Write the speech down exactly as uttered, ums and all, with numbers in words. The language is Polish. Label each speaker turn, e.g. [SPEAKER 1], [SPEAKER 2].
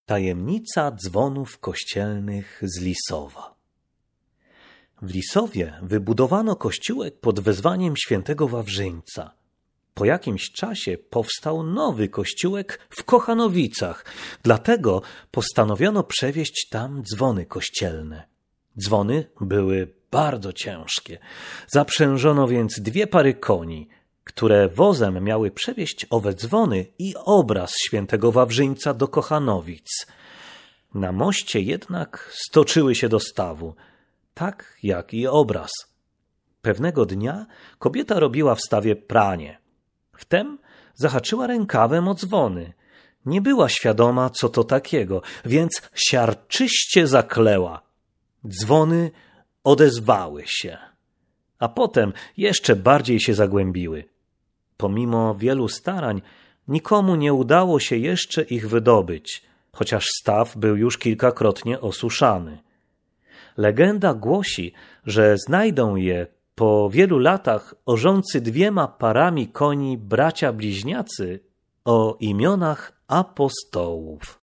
[SPEAKER 1] Tajemnica dzwonów kościelnych z Lisowa. W Lisowie wybudowano kościółek pod wezwaniem świętego Wawrzyńca. Po jakimś czasie powstał nowy kościółek w Kochanowicach, dlatego postanowiono przewieźć tam dzwony kościelne. Dzwony były bardzo ciężkie. Zaprzężono więc dwie pary koni, które wozem miały przewieźć owe dzwony i obraz świętego Wawrzyńca do Kochanowic. Na moście jednak stoczyły się do stawu, tak jak i obraz. Pewnego dnia kobieta robiła w stawie pranie. Wtem zahaczyła rękawem o dzwony. Nie była świadoma, co to takiego, więc siarczyście zakleła. Dzwony odezwały się, a potem jeszcze bardziej się zagłębiły. Pomimo wielu starań nikomu nie udało się jeszcze ich wydobyć, chociaż staw był już kilkakrotnie osuszany. Legenda głosi, że znajdą je po wielu latach orzący dwiema parami koni bracia bliźniacy o imionach apostołów.